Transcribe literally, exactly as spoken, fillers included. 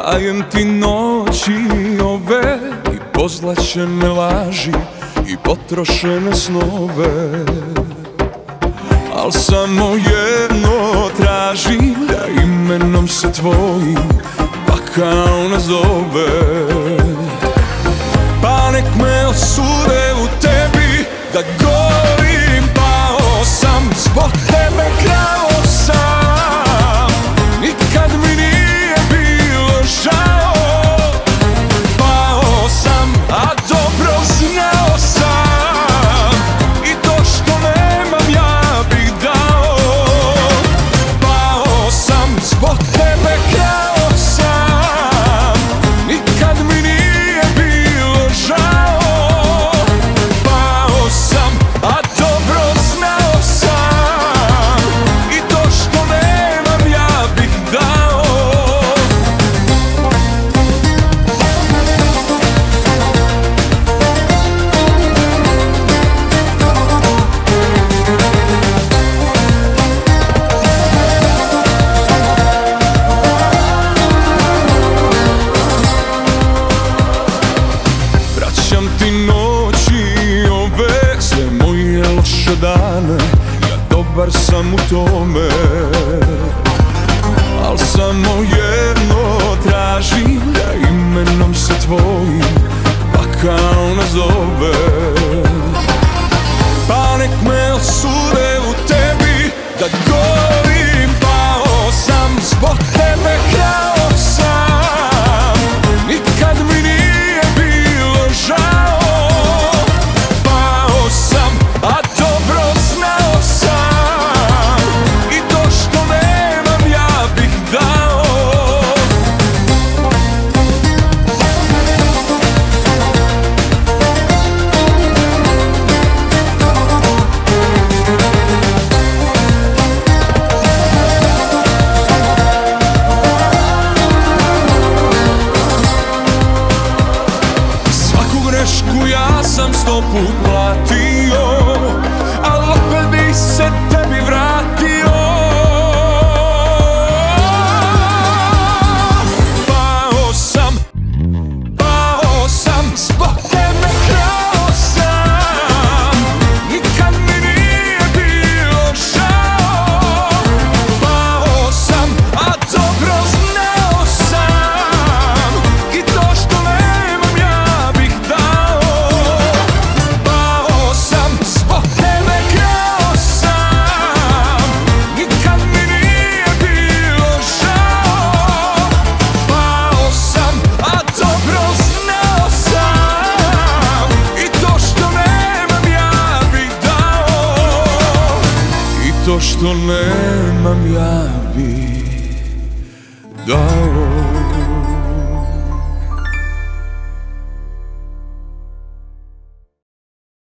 Dajem ti noći ove i pozlaćene laži i potrošene snove, al samo jedno tražim, da imenom se tvojim pakao nazove. Pa nek me osude u tebi da gorim, pao sam zbog tebe, krao sam, nikad mi nije bilo žao. Pao sam, a dobro znao sam, i to što nemam ja bih dao. Pao sam zbog tebe, krao sam, nikad mi nije bilo žao. Pao sam, a dobro znao sam, i to što nemam ja bih dao. Vraćam ti noći ove, sve moje loše dane, ja dobar sam u tome. Al samo jedno tražim, da imenom se tvojim pakao nazove. Pa nek me osude u tebi da gorim, pao sam zbog tebe, krao sam, nikad mi nije bilo žao. Pao sam, a dobro znao sam, i to što nemam ja bih dao. Svaku grešku ja sam sto put platio, al opet bih se tebi vratio. Pao sam, pao sam, zbog tebe, krao sam, nikad mi nije bilo žao. Pao sam, a dobro znao sam, i to što nemam ja bih dao. Pao sam zbog tebe, krao sam, nikad mi nije bilo žao. Pao sam, a dobro znao sam, i to što nemam ja bih dao. I to što nemam ja bih dao.